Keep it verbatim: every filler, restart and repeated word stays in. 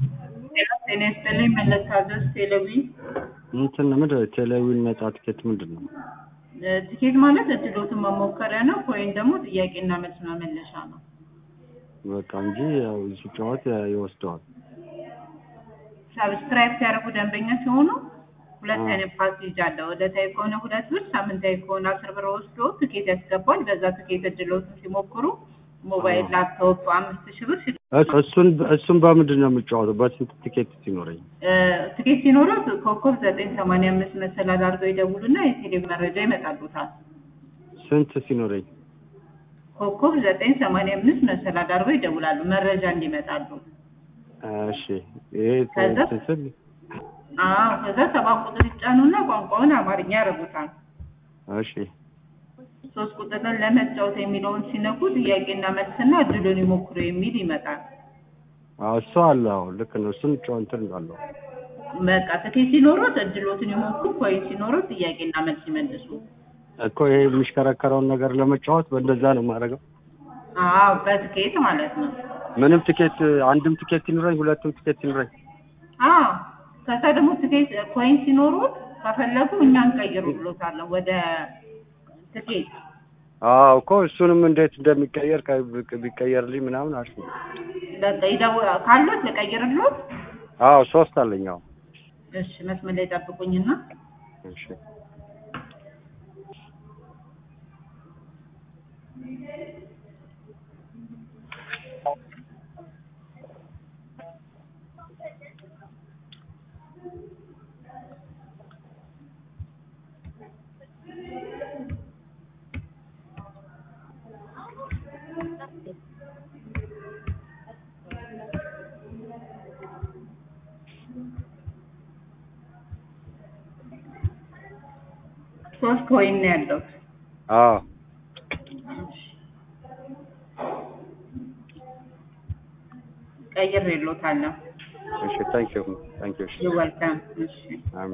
ጤና ይስጥልኝ መለሳዘዝ ቴሌቪ እንትን ምንድን ነው ቴሌቪዥን ነጻ ትኬት ምንድን ነው? ትኬት ማለት እድሎትን መሞከሪያ ነው ወይም ደግሞ ጥያቄና መልስ መመለሻ ነው። በቃ እንጂ ያው ሲጫወት ይወስደዋል። ሰብስክራይብ ሲያደርጉ ደንበኛ ሲሆኑ ሁለት አይነት ፓኬጅ አለ። ዕለታዊ ከሆነ ሁለት ብር፣ ሳምንታዊ ከሆነ አስር ብር ወስዶ ትኬት ያስገባል። በዛ ትኬት እድሎትን ሲሞክሩ ሞባይል፣ ላፕቶፕ አምስት ሺህ ብር እሱን እሱን በምንድን ነው የምጫወተው? በስንት ትኬት ሲኖረኝ? ትኬት ሲኖረው ኮከብ ዘጠኝ ሰማንያ አምስት መሰላል አድርገው ይደውሉና የቴሌቪዥን መረጃ ይመጣሉታል። ስንት ሲኖረኝ? ኮከብ ዘጠኝ ሰማንያ አምስት መሰላል አድርገው ይደውላሉ መረጃ እንዲመጣሉ። እሺ ይሄ ትክክል። አዎ ከዛ ሰባት ቁጥር ይጫኑና ቋንቋውን አማርኛ ያደርጉታል። እሺ ሶስት ቁጥርን ለመጫወት የሚለውን ሲነኩ ጥያቄና መልስና እድሉን ይሞክሩ የሚል ይመጣል። አዎ እሱ አለ። አዎ ልክ ነው። እሱን ጫወንትን አለው። በቃ ትኬት ሲኖረው እድሎትን ይሞክሩ፣ ወይ ሲኖረው ጥያቄና መልስ ይመልሱ። እኮ ይሄ የሚሽከረከረውን ነገር ለመጫወት በእንደዛ ነው የማደርገው። አዎ በትኬት ማለት ነው። ምንም ትኬት አንድም ትኬት ሲኖረኝ ሁለቱም ትኬት ሲኖረኝ? አዎ ከዛ ደግሞ ትኬት ኮይን ሲኖሩት ከፈለጉ እኛ እንቀይሩልዎታለን ወደ ትኬት። አዎ እኮ እሱንም እንዴት እንደሚቀየር ቢቀየርልኝ ምናምን አሪፍ ነው። በቃ ይደውል ካሉት ልቀይርልዎት? አዎ ሶስት አለኝ። አዎ እሺ መስመር ላይ ጠብቁኝና። እሺ ሶስት ኮይን ነው ያለው። አዎ ቀይሬልዎታለሁ። እሺ ታንክ ዩ ታንክ ዩ። ዩ ዌልካም። እሺ